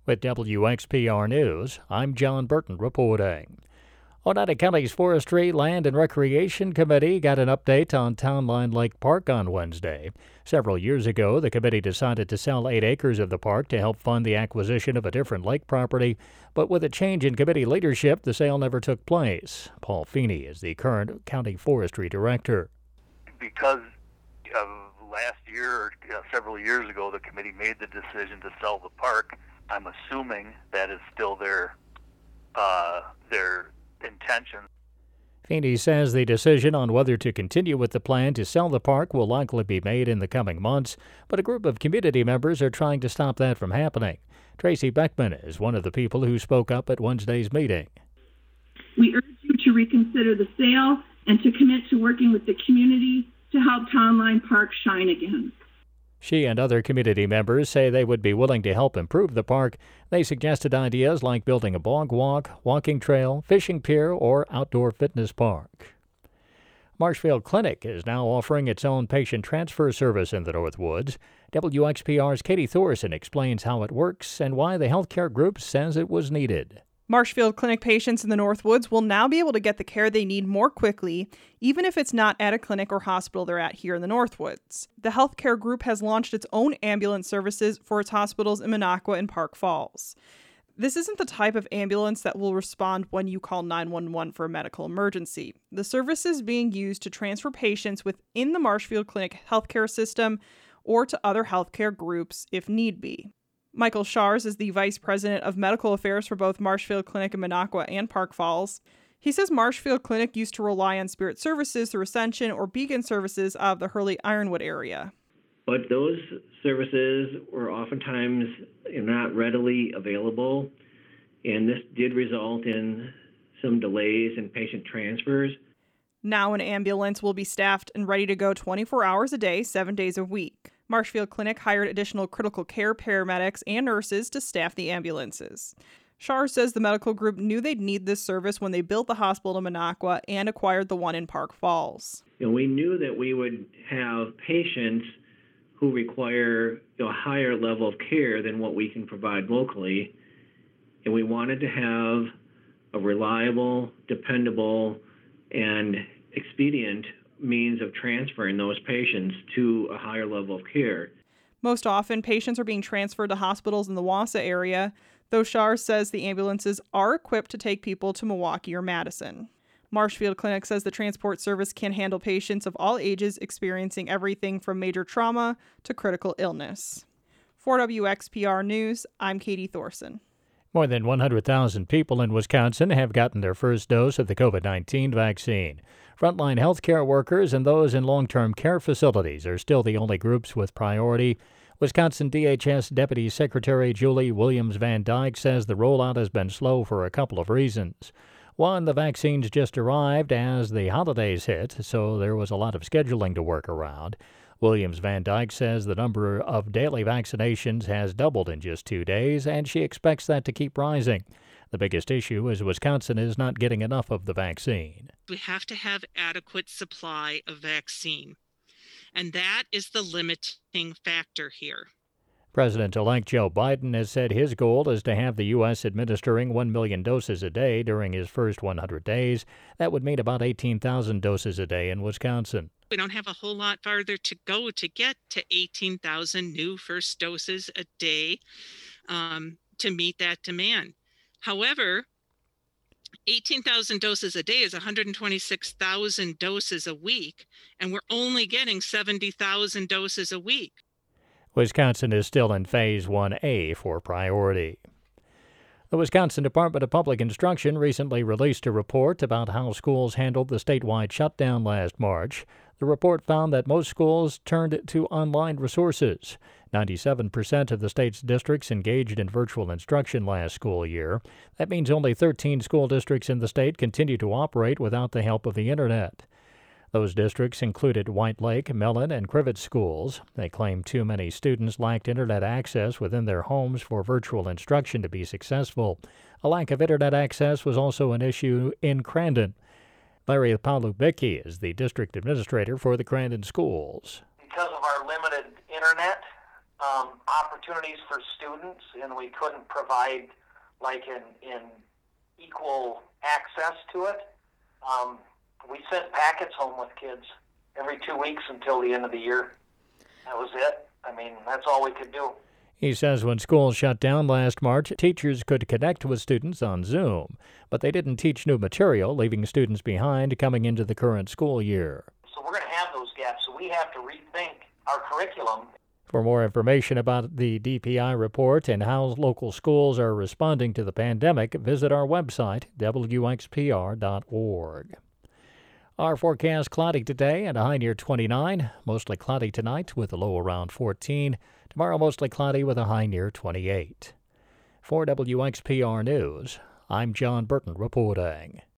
With WXPR News, I'm John Burton reporting. Oneida County's Forestry, Land, and Recreation Committee got an update on Townline Lake Park on Wednesday. Several years ago, the committee decided to sell 8 acres of the park to help fund the acquisition of a different lake property, but with a change in committee leadership, the sale never took place. Paul Feeney is the current county forestry director. Because of last year or several years ago, the committee made the decision to sell the park. I'm assuming that is still their intention. Feeney says the decision on whether to continue with the plan to sell the park will likely be made in the coming months, but a group of community members are trying to stop that from happening. Tracy Beckman is one of the people who spoke up at Wednesday's meeting. We urge you to reconsider the sale and to commit to working with the community to help Townline Park shine again. She and other community members say they would be willing to help improve the park. They suggested ideas like building a bog walk, walking trail, fishing pier, or outdoor fitness park. Marshfield Clinic is now offering its own patient transfer service in the Northwoods. WXPR's Katie Thorson explains how it works and why the healthcare group says it was needed. Marshfield Clinic patients in the Northwoods will now be able to get the care they need more quickly, even if it's not at a clinic or hospital they're at here in the Northwoods. The healthcare group has launched its own ambulance services for its hospitals in Minocqua and Park Falls. This isn't the type of ambulance that will respond when you call 911 for a medical emergency. The service is being used to transfer patients within the Marshfield Clinic healthcare system or to other healthcare groups if need be. Michael Schars is the Vice President of Medical Affairs for both Marshfield Clinic in Minocqua and Park Falls. He says Marshfield Clinic used to rely on Spirit Services through Ascension or Beacon Services out of the Hurley-Ironwood area. But those services were oftentimes not readily available, and this did result in some delays in patient transfers. Now an ambulance will be staffed and ready to go 24 hours a day, 7 days a week. Marshfield Clinic hired additional critical care paramedics and nurses to staff the ambulances. Schar says the medical group knew they'd need this service when they built the hospital in Minocqua and acquired the one in Park Falls. We knew that we would have patients who require a higher level of care than what we can provide locally, and we wanted to have a reliable, dependable, and expedient means of transferring those patients to a higher level of care. Most often, patients are being transferred to hospitals in the Wausau area, though Schar says the ambulances are equipped to take people to Milwaukee or Madison. Marshfield Clinic says the transport service can handle patients of all ages experiencing everything from major trauma to critical illness. For WXPR News, I'm Katie Thorson. More than 100,000 people in Wisconsin have gotten their first dose of the COVID-19 vaccine. Frontline healthcare workers and those in long-term care facilities are still the only groups with priority. Wisconsin DHS Deputy Secretary Julie Williams Van Dyke says the rollout has been slow for a couple of reasons. One, the vaccines just arrived as the holidays hit, so there was a lot of scheduling to work around. Williams Van Dyke says the number of daily vaccinations has doubled in just 2 days, and she expects that to keep rising. The biggest issue is Wisconsin is not getting enough of the vaccine. We have to have adequate supply of vaccine, and that is the limiting factor here. President-elect Joe Biden has said his goal is to have the U.S. administering 1 million doses a day during his first 100 days. That would mean about 18,000 doses a day in Wisconsin. We don't have a whole lot farther to go to get to 18,000 new first doses a day to meet that demand. However, 18,000 doses a day is 126,000 doses a week, and we're only getting 70,000 doses a week. Wisconsin is still in Phase 1A for priority. The Wisconsin Department of Public Instruction recently released a report about how schools handled the statewide shutdown last March. The report found that most schools turned to online resources. 97% of the state's districts engaged in virtual instruction last school year. That means only 13 school districts in the state continue to operate without the help of the Internet. Those districts included White Lake, Mellon, and Crivett schools. They claim too many students lacked Internet access within their homes for virtual instruction to be successful. A lack of Internet access was also an issue in Crandon. Larry Palubicki is the district administrator for the Crandon schools. Because of our limited Internet opportunities for students, and we couldn't provide like an equal access to it. We sent packets home with kids every 2 weeks until the end of the year. That was it. I mean, that's all we could do. He says when schools shut down last March, teachers could connect with students on Zoom, but they didn't teach new material, leaving students behind coming into the current school year. So we're going to have those gaps, so we have to rethink our curriculum. For more information about the DPI report and how local schools are responding to the pandemic, visit our website, wxpr.org. Our forecast: cloudy today and a high near 29. Mostly cloudy tonight with a low around 14. Tomorrow mostly cloudy with a high near 28. For WXPR News, I'm John Burton reporting.